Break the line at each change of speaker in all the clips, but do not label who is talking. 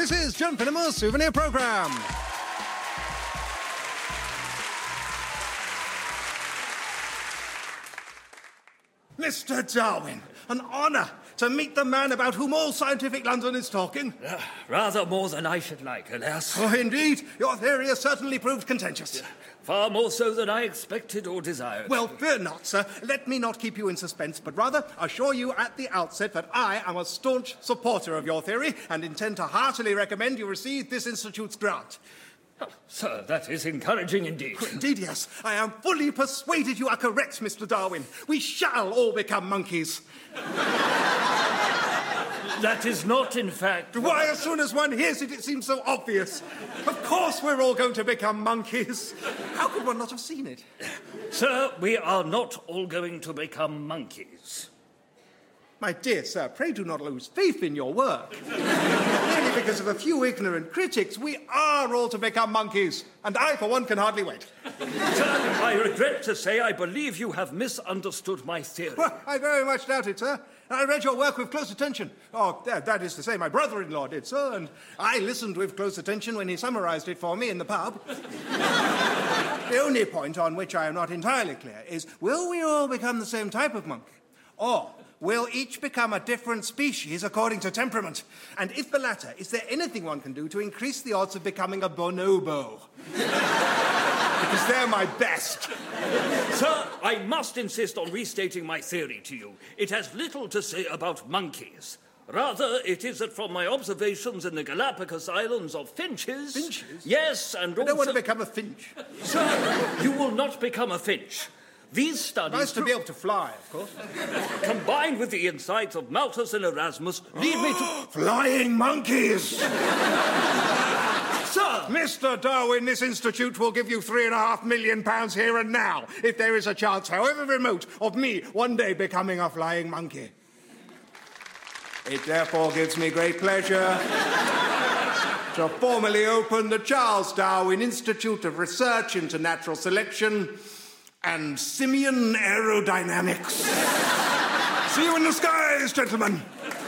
This is John Finnemore's Souvenir Programme. Mr. Darwin, an honour to meet the man about whom all scientific London is talking.
Rather more than I should like, alas.
Oh, indeed. Your theory has certainly proved contentious.
Far more so than I expected or desired.
Well, fear not, sir. Let me not keep you in suspense, but rather assure you at the outset that I am a staunch supporter of your theory and intend to heartily recommend you receive this Institute's grant.
Oh, sir, that is encouraging indeed.
Indeed, yes. I am fully persuaded you are correct, Mr. Darwin. We shall all become monkeys.
That is not, in fact...
Why, as soon as one hears it, it seems so obvious. Of course we're all going to become monkeys. How could one not have seen it?
Sir, we are not all going to become monkeys.
My dear sir, pray do not lose faith in your work. Merely because of a few ignorant critics, we are all to become monkeys. And I, for one, can hardly wait.
Sir, I regret to say I believe you have misunderstood my theory.
Well, I very much doubt it, sir. I read your work with close attention. Oh, that is to say, my brother-in-law did, sir, and I listened with close attention when he summarised it for me in the pub. The only point on which I am not entirely clear is, will we all become the same type of monkey? Or will each become a different species according to temperament? And if the latter, is there anything one can do to increase the odds of becoming a bonobo? Because they're my best.
Sir, I must insist on restating my theory to you. It has little to say about monkeys. Rather, it is that from my observations in the Galapagos Islands of finches...
Finches?
Yes, and also...
I don't want to become a finch.
Sir, you will not become a finch. These studies...
Nice to be able to fly, of course.
Combined with the insights of Malthus and Erasmus, lead me to...
Flying monkeys!
Sir!
Mr. Darwin, this institute will give you £3.5 million here and now, if there is a chance, however remote, of me one day becoming a flying monkey. It therefore gives me great pleasure to formally open the Charles Darwin Institute of Research into Natural Selection and Simian Aerodynamics. See you in the skies, gentlemen.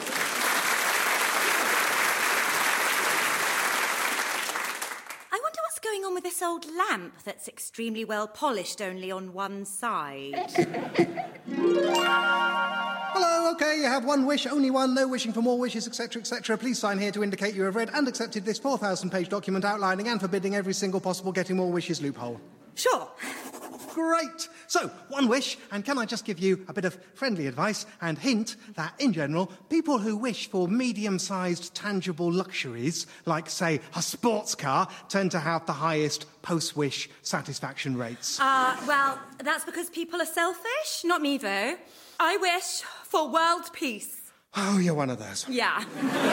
I wonder what's going on with this old lamp that's extremely well polished only on one side.
Hello, OK, you have one wish, only one, no wishing for more wishes, etc., etc. Please sign here to indicate you have read and accepted this 4,000-page document outlining and forbidding every single possible getting more wishes loophole.
Sure.
Great. So, one wish, and can I just give you a bit of friendly advice and hint that, in general, people who wish for medium-sized tangible luxuries, like, say, a sports car, tend to have the highest post-wish satisfaction rates.
Well, that's because people are selfish. Not me, though. I wish for world peace.
Oh, you're one of those.
Yeah.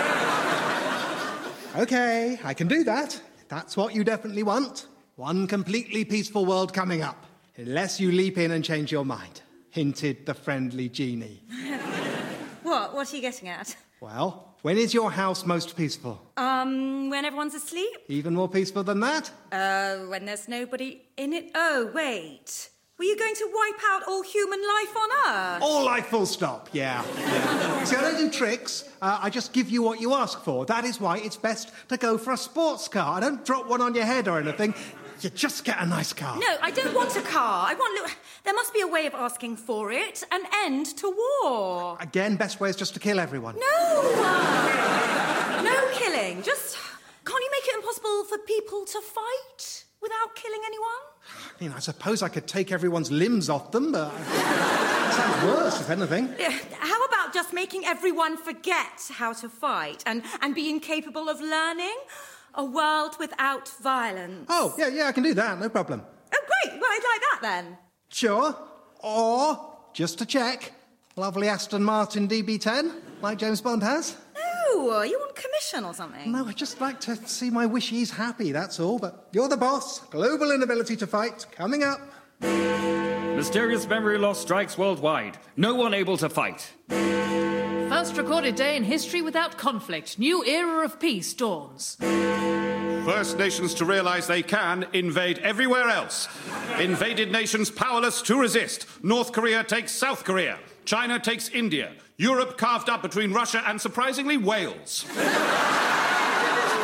OK, I can do that. That's what you definitely want. One completely peaceful world coming up. Unless you leap in and change your mind, hinted the friendly genie.
What? What are you getting at?
Well, when is your house most peaceful?
When everyone's asleep?
Even more peaceful than that?
When there's nobody in it. Oh, wait. Were you going to wipe out all human life on Earth?
All life full stop, yeah. See, I don't do tricks. I just give you what you ask for. That is why it's best to go for a sports car. I don't drop one on your head or anything. You just get a nice car.
No, I don't want a car. There must be a way of asking for it. An end to war.
Again, best way is just to kill everyone.
No! No killing. Just... Can't you make it impossible for people to fight without killing anyone?
I mean, I suppose I could take everyone's limbs off them, but... it sounds worse, if anything.
How about just making everyone forget how to fight and be incapable of learning? A world without violence.
Oh, yeah, I can do that, no problem.
Oh, great. Well, I'd like that, then.
Sure. Or, just to check, lovely Aston Martin DB10, like James Bond has.
No, are you on commission or something?
No, I just like to see my wishies happy, that's all. But you're the boss. Global inability to fight, coming up.
Mysterious memory loss strikes worldwide. No one able to fight.
First recorded day in history without conflict. New era of peace dawns.
First nations to realise they can invade everywhere else. Invaded nations powerless to resist. North Korea takes South Korea. China takes India. Europe carved up between Russia and, surprisingly, Wales.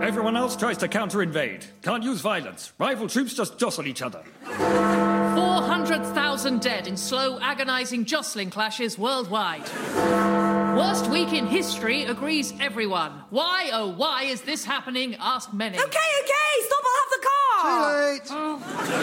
Everyone else tries to counter-invade. Can't use violence. Rival troops just jostle each other.
400,000 dead in slow, agonizing jostling clashes worldwide. Worst week in history, agrees everyone. Why, oh why is this happening, ask many.
Okay, stop, I'll have the car!
Too late!
Oh.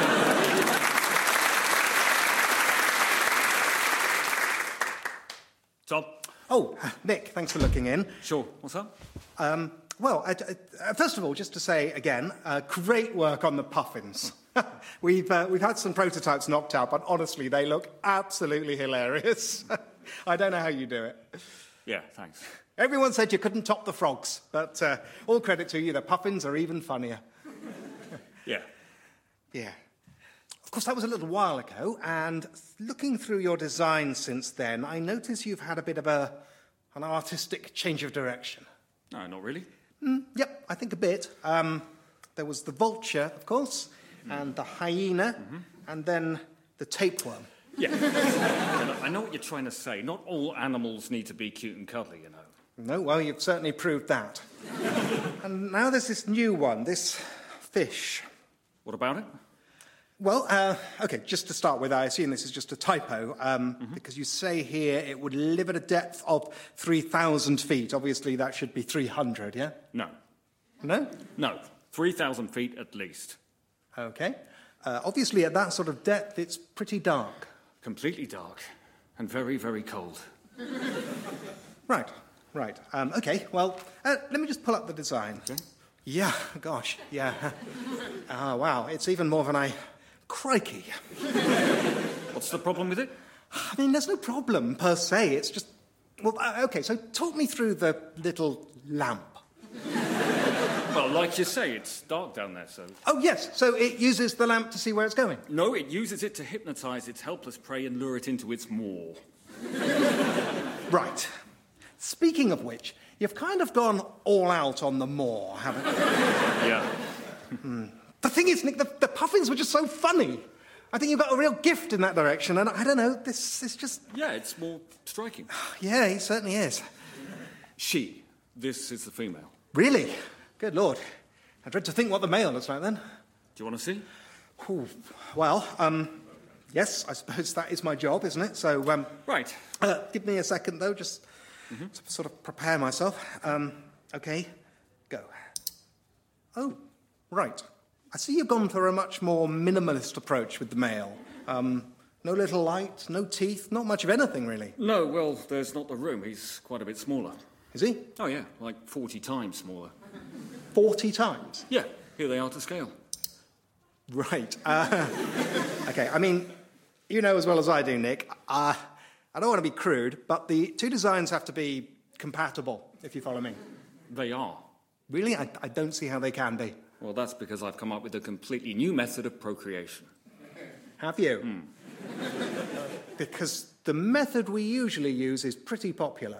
Tom?
Oh, Nick, thanks for looking in.
Sure. What's up?
Well, first of all, just to say again, great work on the puffins. We've had some prototypes knocked out, but honestly, they look absolutely hilarious. I don't know how you do it.
Yeah, thanks.
Everyone said you couldn't top the frogs, but all credit to you, the puffins are even funnier.
Yeah.
Yeah. Of course, that was a little while ago, and looking through your design since then, I notice you've had a bit of an artistic change of direction.
No, not really.
Yep, I think a bit. There was the vulture, of course, and the hyena, and then the tapeworm.
Yeah. I know what you're trying to say. Not all animals need to be cute and cuddly, you know.
No, well, you've certainly proved that. And now there's this new one, this fish.
What about it?
Well, OK, just to start with, I assume this is just a typo, because you say here it would live at a depth of 3,000 feet. Obviously, that should be 300, yeah?
No.
No?
No. 3,000 feet at least.
OK. Obviously, at that sort of depth, it's pretty dark.
Completely dark. And very, very cold.
Right. OK, well, let me just pull up the design.
Okay.
Yeah, gosh, yeah. Wow, it's even more than I... Crikey.
What's the problem with it?
I mean, there's no problem per se. It's just... Well, OK, so talk me through the little lamp.
Well, like you say, it's dark down there, so...
Oh, yes, so it uses the lamp to see where it's going?
No, it uses it to hypnotise its helpless prey and lure it into its maw.
Right. Speaking of which, you've kind of gone all out on the maw, haven't you?
Yeah.
The thing is, Nick, the puffins were just so funny. I think you've got a real gift in that direction, and I don't know, this is just...
Yeah, it's more striking.
Yeah, he certainly is.
She. This is the female.
Really? Good Lord. I dread to think what the male looks like, then.
Do you want to see?
Ooh, well, yes, I suppose that is my job, isn't it? So,
Right.
Give me a second, though, just to sort of prepare myself. OK, go. Oh, right. I see you've gone for a much more minimalist approach with the male. No little light, no teeth, not much of anything, really.
No, well, there's not the room. He's quite a bit smaller.
Is he?
Oh, yeah, like 40 times smaller.
40 times?
Yeah, here they are to scale.
Right. OK, I mean, you know as well as I do, Nick, I don't want to be crude, but the two designs have to be compatible, if you follow me.
They are.
Really? I don't see how they can be.
Well, that's because I've come up with a completely new method of procreation.
Have you? Because the method we usually use is pretty popular.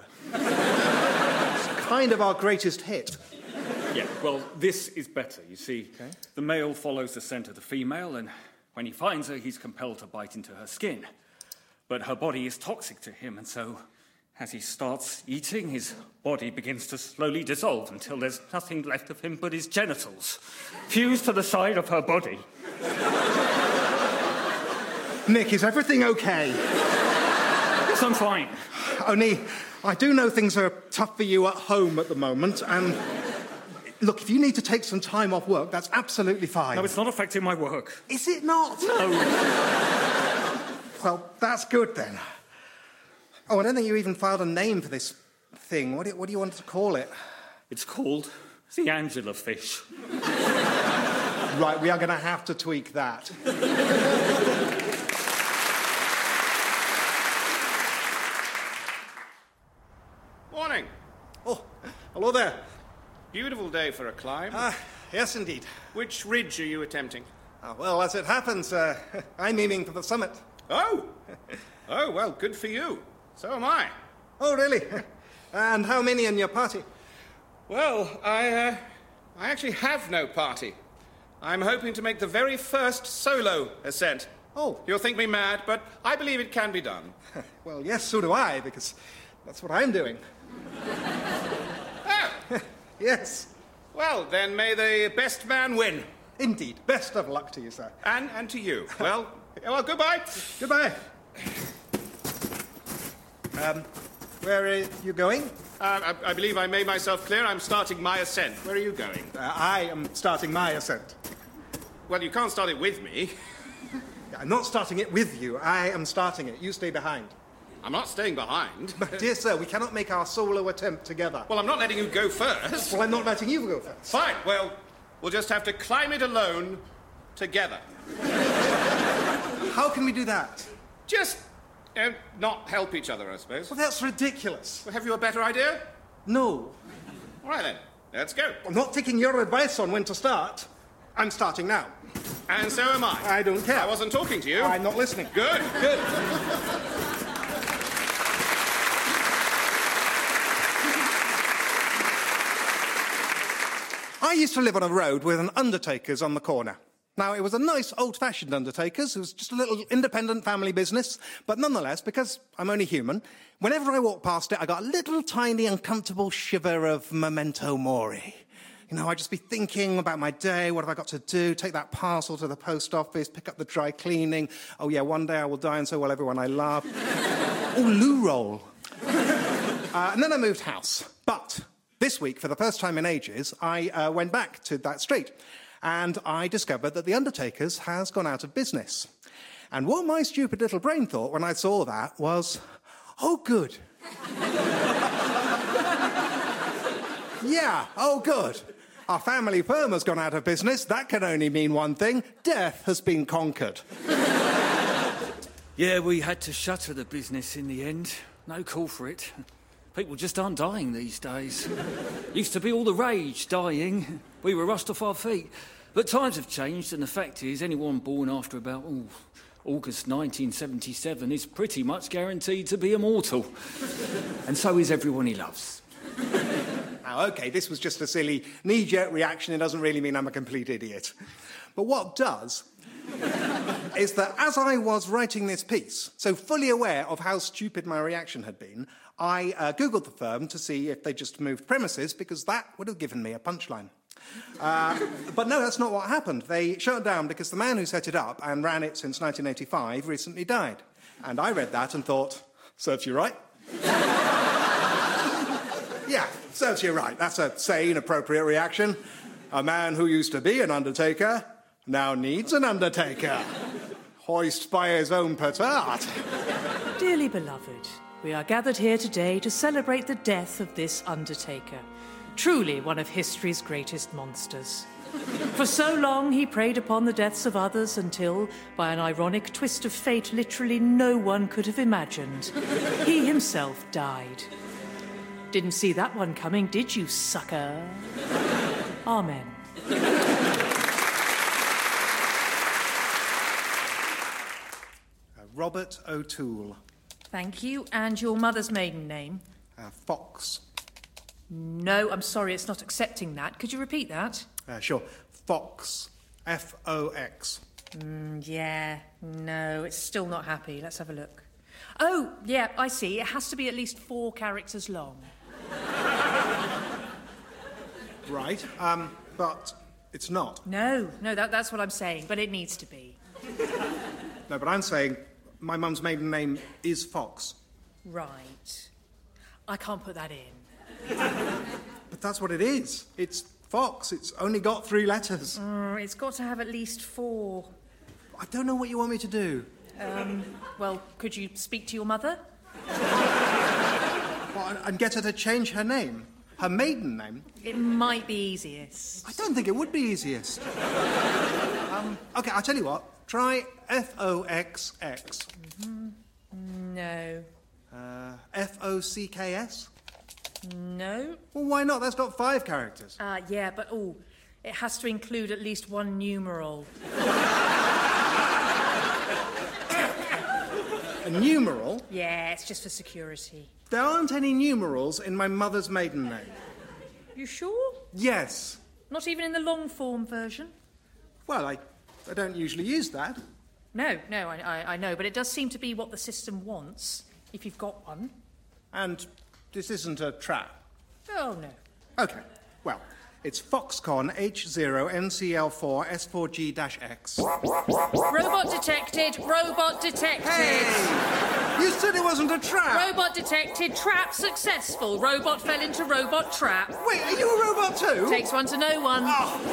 It's kind of our greatest hit.
Yeah, well, this is better, you see.
Okay.
The male follows the scent of the female, and when he finds her, he's compelled to bite into her skin. But her body is toxic to him, and so as he starts eating, his body begins to slowly dissolve until there's nothing left of him but his genitals, fused to the side of her body.
Nick, is everything okay?
Yes, I'm fine.
Only, I do know things are tough for you at home at the moment, and... Look, if you need to take some time off work, that's absolutely fine.
No, it's not affecting my work.
Is it not?
No.
Well, that's good, then. Oh, I don't think you even filed a name for this thing. What do you want to call it?
It's called the Angela fish.
Right, we are going to have to tweak that.
Morning.
Oh, hello there.
Beautiful day for a climb.
Yes, indeed.
Which ridge are you attempting?
Well, as it happens, I'm aiming for the summit.
Oh! Oh, well, good for you. So am I.
Oh, really? And how many in your party?
Well, I actually have no party. I'm hoping to make the very first solo ascent.
Oh.
You'll think me mad, but I believe it can be done.
Well, yes, so do I, because that's what I'm doing.
Ah!
Yes.
Well, then may the best man win.
Indeed. Best of luck to you, sir.
And to you. Well, goodbye.
Goodbye. Where are you going?
I believe I made myself clear. I'm starting my ascent. Where are you going?
I am starting my ascent.
Well, you can't start it with me.
I'm not starting it with you. I am starting it. You stay behind.
I'm not staying behind.
But, dear sir, we cannot make our solo attempt together.
Well, I'm not letting you go first.
Well, I'm not letting you go first.
Fine. Well, we'll just have to climb it alone together.
How can we do that?
Just not help each other, I suppose.
Well, that's ridiculous.
Well, have you a better idea?
No.
All right, then. Let's go.
I'm not taking your advice on when to start. I'm starting now.
And so am I.
I don't care.
I wasn't talking to you.
I'm not listening.
Good.
I used to live on a road with an Undertaker's on the corner. Now, it was a nice, old-fashioned Undertaker's. It was just a little independent family business. But nonetheless, because I'm only human, whenever I walked past it, I got a little tiny, uncomfortable shiver of memento mori. You know, I'd just be thinking about my day. What have I got to do? Take that parcel to the post office, pick up the dry cleaning. Oh, yeah, one day I will die and so will everyone I love. Oh, loo roll. And then I moved house. But this week, for the first time in ages, I went back to that street. And I discovered that the Undertaker's has gone out of business. And what my stupid little brain thought when I saw that was, oh, good. Yeah, oh, good. Our family firm has gone out of business. That can only mean one thing. Death has been conquered.
Yeah, we had to shutter the business in the end. No call for it. People just aren't dying these days. Used to be all the rage, dying. We were rushed off our feet. But times have changed, and the fact is, anyone born after about August 1977 is pretty much guaranteed to be immortal. And so is everyone he loves.
Now, OK, this was just a silly knee-jerk reaction. It doesn't really mean I'm a complete idiot. But what does is that as I was writing this piece, so fully aware of how stupid my reaction had been, I Googled the firm to see if they just moved premises, because that would have given me a punchline. But no, that's not what happened. They shut it down because the man who set it up and ran it since 1985 recently died. And I read that and thought, serves you right. Yeah, serves you right. That's a sane, appropriate reaction. A man who used to be an undertaker now needs an undertaker. Hoist by his own petard.
Dearly beloved, we are gathered here today to celebrate the death of this Undertaker. Truly one of history's greatest monsters. For so long he preyed upon the deaths of others until, by an ironic twist of fate literally no one could have imagined, he himself died. Didn't see that one coming, did you, sucker? Amen.
Robert O'Toole.
Thank you. And your mother's maiden name?
Fox.
No, I'm sorry, it's not accepting that. Could you repeat that?
Sure. Fox. F-O-X.
Yeah, no, it's still not happy. Let's have a look. Oh, yeah, I see. It has to be at least 4 characters long.
Right, but it's not.
No, that's what I'm saying, but it needs to be.
No, but I'm saying my mum's maiden name is Fox.
Right. I can't put that in.
But that's what it is. It's Fox. It's only got 3 letters.
It's got to have at least 4.
I don't know what you want me to do.
Well, could you speak to your mother?
Well, and get her to change her name. Her maiden name.
It might be easiest.
I don't think it would be easiest. OK, I'll tell you what. Try F-O-X-X.
No.
F-O-C-K-S?
No.
Well, why not? That's got 5 characters.
Yeah, but, it has to include at least 1 numeral.
A numeral?
Yeah, it's just for security.
There aren't any numerals in my mother's maiden name.
You sure?
Yes.
Not even in the long form version?
Well, I don't usually use that.
No, I know, but it does seem to be what the system wants, if you've got one.
And this isn't a trap.
Oh, no.
OK, well, It's Foxconn H0NCL4S4G-X.
Robot detected. Robot detected.
Hey! You said it wasn't a trap!
Robot detected. Trap successful. Robot fell into robot trap.
Wait, are you a robot too?
Takes one to know one.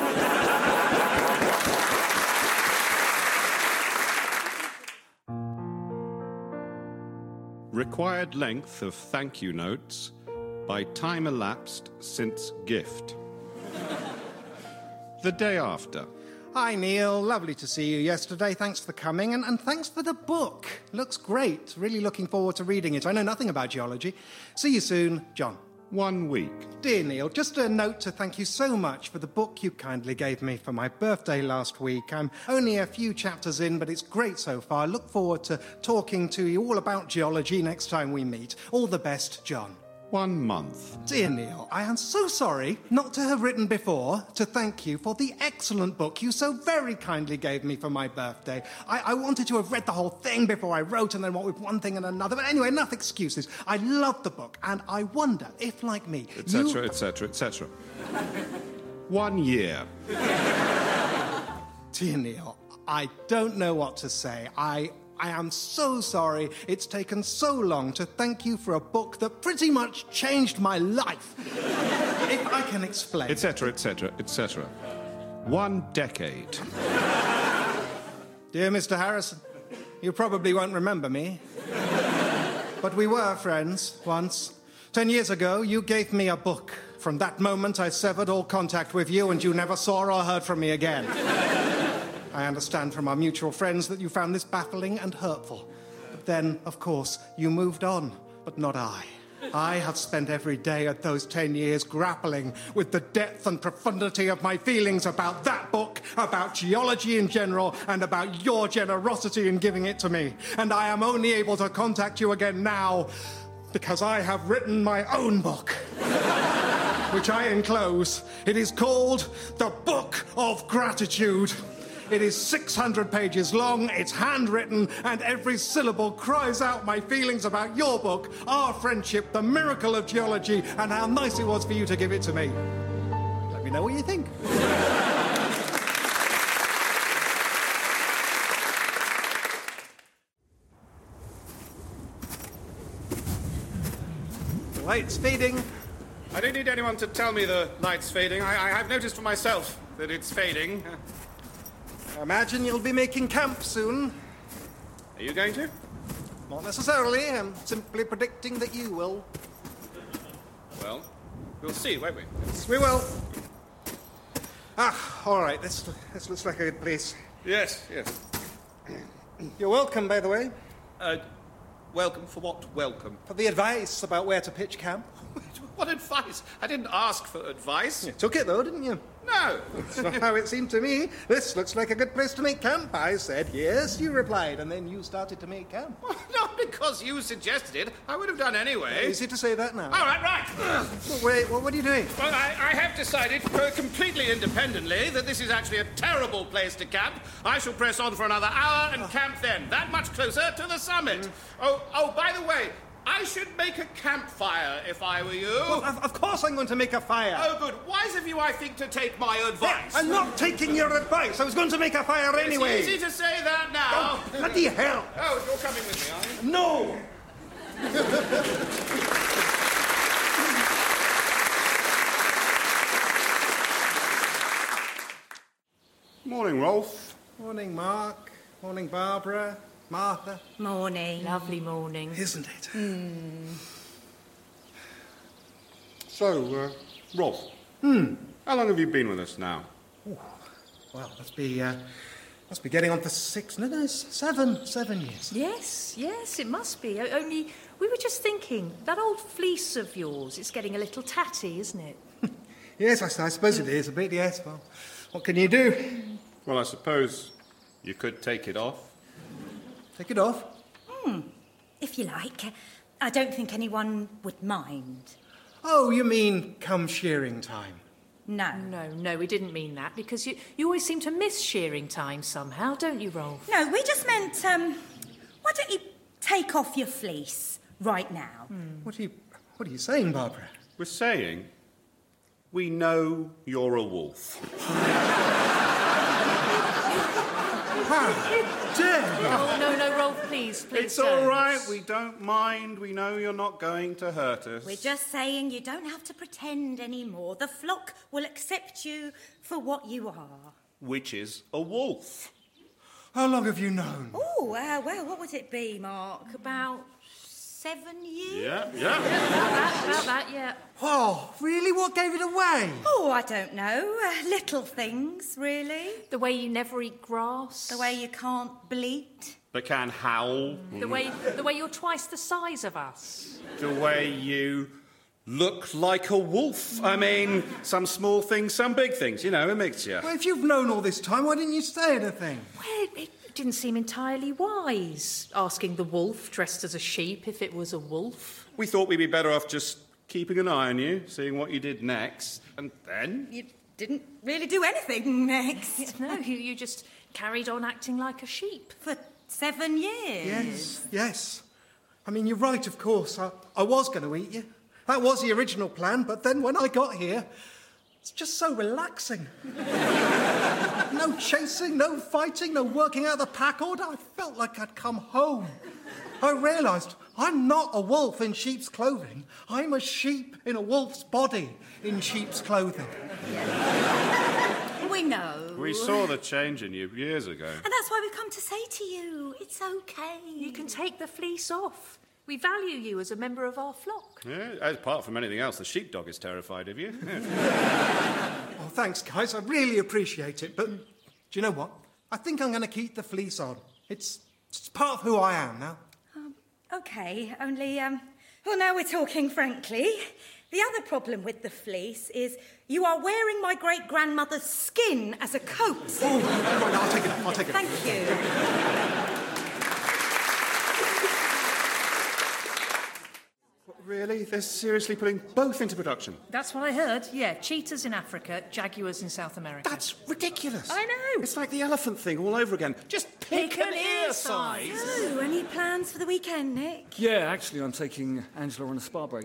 Required length of thank you notes by time elapsed since gift. The day after.
Hi, Neil. Lovely to see you yesterday. Thanks for coming, and thanks for the book. Looks great. Really looking forward to reading it. I know nothing about geology. See you soon, John.
1 week.
Dear Neil, just a note to thank you so much for the book you kindly gave me for my birthday last week. I'm only a few chapters in, but it's great so far. I look forward to talking to you all about geology next time we meet. All the best, John.
1 month.
Dear Neil, I am so sorry not to have written before to thank you for the excellent book you so very kindly gave me for my birthday. I wanted to have read the whole thing before I wrote, and then what with one thing and another. But anyway, enough excuses. I love the book, and I wonder if, like me,
etc., etc., etc. 1 year.
Dear Neil, I don't know what to say. I am so sorry it's taken so long to thank you for a book that pretty much changed my life. If I can explain.
Etc., etc., etc. 1 decade.
Dear Mr. Harrison, you probably won't remember me. But we were friends once. 10 years ago, you gave me a book. From that moment, I severed all contact with you, and you never saw or heard from me again. I understand from our mutual friends that you found this baffling and hurtful. But then, of course, you moved on, but not I. I have spent every day of those 10 years grappling with the depth and profundity of my feelings about that book, about geology in general, and about your generosity in giving it to me. And I am only able to contact you again now because I have written my own book, which I enclose. It is called The Book of Gratitude. It is 600 pages long, it's handwritten, and every syllable cries out my feelings about your book, our friendship, the miracle of geology, and how nice it was for you to give it to me. Let me know what you think. The light's fading.
I don't need anyone to tell me the light's fading. I have noticed for myself that it's fading.
I imagine you'll be making camp soon.
Are you going to?
Not necessarily. I'm simply predicting that you will.
Well, we'll see, won't we?
Yes, we will. All right. This looks like a good place.
Yes, yes.
You're welcome, by the way.
Welcome for what? Welcome.
For the advice about where to pitch camp.
What advice? I didn't ask for advice.
You took it, though, didn't you?
No.
That's not how it seemed to me. This looks like a good place to make camp. I said yes, you replied, and then you started to make camp.
Well, not because you suggested it. I would have done anyway.
Easy to say that now.
All right, right.
Well, wait, what are you doing?
Well, I have decided completely independently that this is actually a terrible place to camp. I shall press on for another hour and camp then, that much closer to the summit. Oh, by the way, I should make a campfire if I were you.
Well, of course I'm going to make a fire.
Oh, good. Wise of you, I think, to take my advice.
I'm not taking your advice. I was going to make a fire anyway.
It's easy to say that now.
Oh, bloody hell.
Oh, you're coming with me, are you?
No!
Morning, Rolf.
Morning, Mark. Morning, Barbara. Martha.
Morning.
Lovely morning.
Isn't it?
So, Rolf. How long have you been with us now?
Well, must be getting on for 6, no, 7 years.
Yes, it must be. Only, we were just thinking, that old fleece of yours, it's getting a little tatty, isn't it?
Yes, I suppose it is a bit, yes. Well, what can you do?
Well, I suppose you could take it off.
Take it off?
If you like. I don't think anyone would mind.
Oh, you mean come shearing time?
No.
No, we didn't mean that, because you always seem to miss shearing time somehow, don't you, Rolf?
No, we just meant, why don't you take off your fleece right now?
What are you saying, Barbara?
We're saying We know you're a wolf.
How dare you?
Oh, no, Rolf, please
It's
don't.
all right. We don't mind. We know you're not going to hurt us.
We're just saying you don't have to pretend anymore. The flock will accept you for what you are.
Which is a wolf.
How long have you known?
Oh, well, what would it be, Mark? About 7 years?
Yeah.
About that, yeah.
Oh, really? What gave it away?
Oh, I don't know. Little things, really.
The way you never eat grass.
The way you can't bleat.
But can howl.
The way you're twice the size of us.
The way you look like a wolf. I mean, some small things, some big things, you know, a mixture.
Well, if you've known all this time, why didn't you say anything?
Well, it didn't seem entirely wise, asking the wolf dressed as a sheep if it was a wolf.
We thought we'd be better off just keeping an eye on you, seeing what you did next, and then...
You didn't really do anything next.
No, you just carried on acting like a sheep.
For 7 years.
Yes. I mean, you're right, of course. I was going to eat you. That was the original plan, but then when I got here, it's just so relaxing. No chasing, no fighting, no working out the pack order. I felt like I'd come home. I realised I'm not a wolf in sheep's clothing. I'm a sheep in a wolf's body in sheep's clothing.
We know.
We saw the change in you years ago.
And that's why we've come to say to you, it's okay.
You can take the fleece off. We value you as a member of our flock.
Yeah, apart from anything else, the sheepdog is terrified of you.
Oh, thanks, guys. I really appreciate it. But do you know what? I think I'm going to keep the fleece on. It's part of who I am now.
Okay, only, well, now we're talking frankly. The other problem with the fleece is you are wearing my great-grandmother's skin as a coat.
Oh, right, I'll take it off.
Thank you.
Really? They're seriously putting both into production?
That's what I heard. Yeah, cheetahs in Africa, jaguars in South America.
That's ridiculous.
I know.
It's like the elephant thing all over again. Just pick an ear size.
Oh, any plans for the weekend, Nick?
Yeah, actually, I'm taking Angela on a spa break.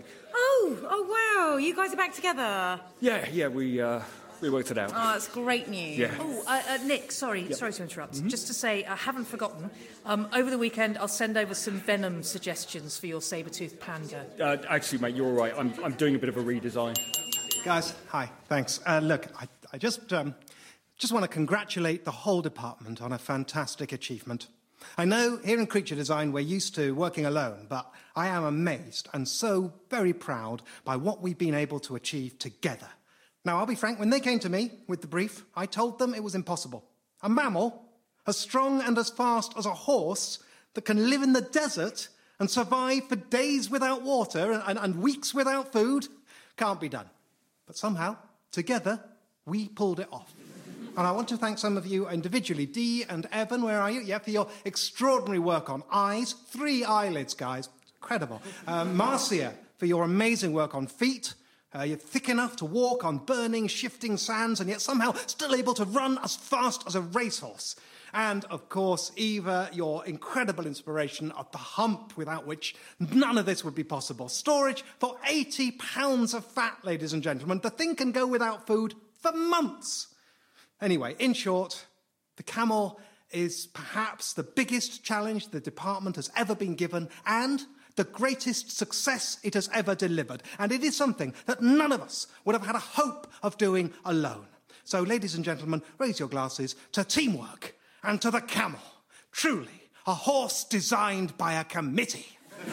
Oh, wow. You guys are back together.
Yeah, we worked it out.
Oh, that's great news.
Yeah.
Oh, Nick, sorry to interrupt. Just to say, I haven't forgotten. Over the weekend, I'll send over some venom suggestions for your saber-toothed panda.
Actually, mate, you're all right. I'm doing a bit of a redesign.
Guys, hi. Thanks. Look, I just want to congratulate the whole department on a fantastic achievement. I know here in Creature Design we're used to working alone, but I am amazed and so very proud by what we've been able to achieve together. Now, I'll be frank, when they came to me with the brief, I told them it was impossible. A mammal, as strong and as fast as a horse, that can live in the desert and survive for days without water and weeks without food, can't be done. But somehow, together, we pulled it off. And I want to thank some of you individually. Dee and Evan, where are you? Yeah, for your extraordinary work on eyes. 3 eyelids, guys. Incredible. Marcia, for your amazing work on feet. You're thick enough to walk on burning, shifting sands and yet somehow still able to run as fast as a racehorse. And, of course, Eva, your incredible inspiration of the hump without which none of this would be possible. Storage for 80 pounds of fat, ladies and gentlemen. The thing can go without food for months. Anyway, in short, the camel is perhaps the biggest challenge the department has ever been given and the greatest success it has ever delivered. And it is something that none of us would have had a hope of doing alone. So, ladies and gentlemen, raise your glasses to teamwork and to the camel. Truly, a horse designed by a committee.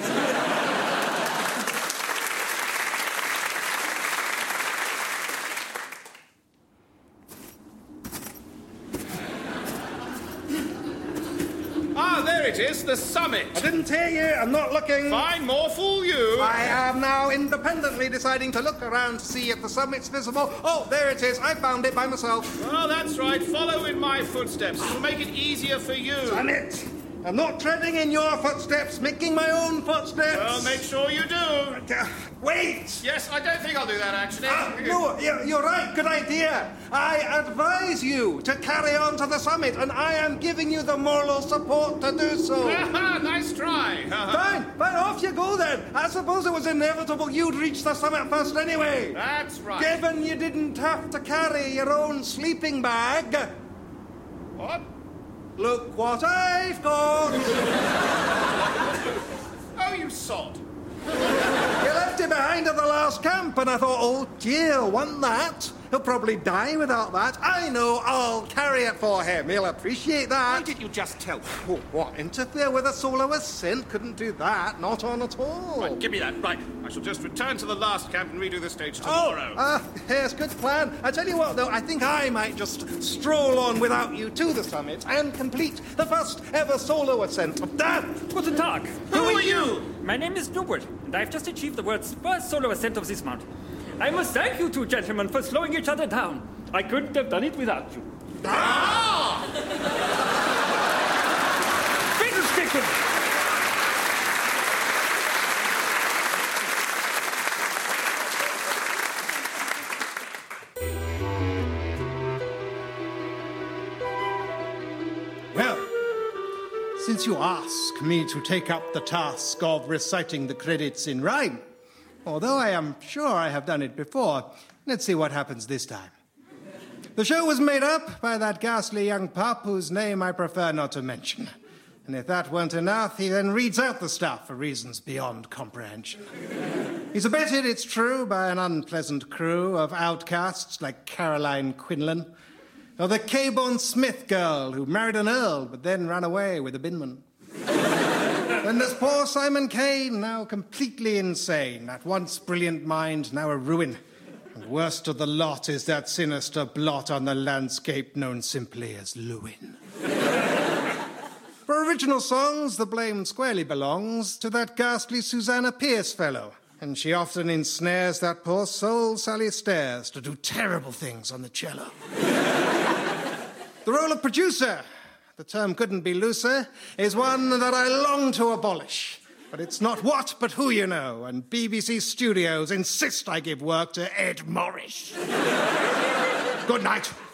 There it is, the summit.
I didn't hear you. I'm not looking.
Fine, more fool you.
I am now independently deciding to look around to see if the summit's visible. Oh, there it is. I found it by myself.
Oh, that's right. Follow in my footsteps. It'll make it easier for you.
Summit! I'm not treading in your footsteps, making my own footsteps.
Well, make sure you do.
Wait!
Yes, I don't think I'll do that, actually.
No, you're right. Good idea. I advise you to carry on to the summit, and I am giving you the moral support to do so.
Nice try.
Fine, off you go then. I suppose it was inevitable you'd reach the summit first anyway.
That's right.
Given you didn't have to carry your own sleeping bag.
What?
Look what I've got.
Oh, you sod.
You left it behind at the last camp, and I thought, oh dear, want that? He'll probably die without that. I know, I'll carry it for him. He'll appreciate that.
Why did you just tell me?
Oh, what, interfere with a solo ascent? Couldn't do that, not on at all.
Right, give me that. Right, I shall just return to the last camp and redo the stage tomorrow.
Yes, good plan. I tell you what, though, I think I might just stroll on without you to the summit and complete the first ever solo ascent of Dan.
Guten Tag.
Who are you?
My name is Newbert, and I've just achieved the world's first solo ascent of this mountain. I must thank you two gentlemen for slowing each other down. I couldn't have done it without you. Fiddlestickin'!
Well, since you ask me to take up the task of reciting the credits in rhyme, although I am sure I have done it before, let's see what happens this time. The show was made up by that ghastly young pup whose name I prefer not to mention. And if that weren't enough, he then reads out the stuff for reasons beyond comprehension. He's abetted, it's true, by an unpleasant crew of outcasts like Caroline Quinlan, or the Caborn Smith girl who married an earl but then ran away with a binman. Then there's poor Simon Kane, now completely insane, that once brilliant mind, now a ruin. And worst of the lot is that sinister blot on the landscape known simply as Lewin. For original songs, the blame squarely belongs to that ghastly Susanna Pierce fellow, and she often ensnares that poor soul Sally Stairs to do terrible things on the cello. The role of producer, the term couldn't be looser, is one that I long to abolish. But it's not what, but who you know, and BBC Studios insist I give work to Ed Morris. Good night.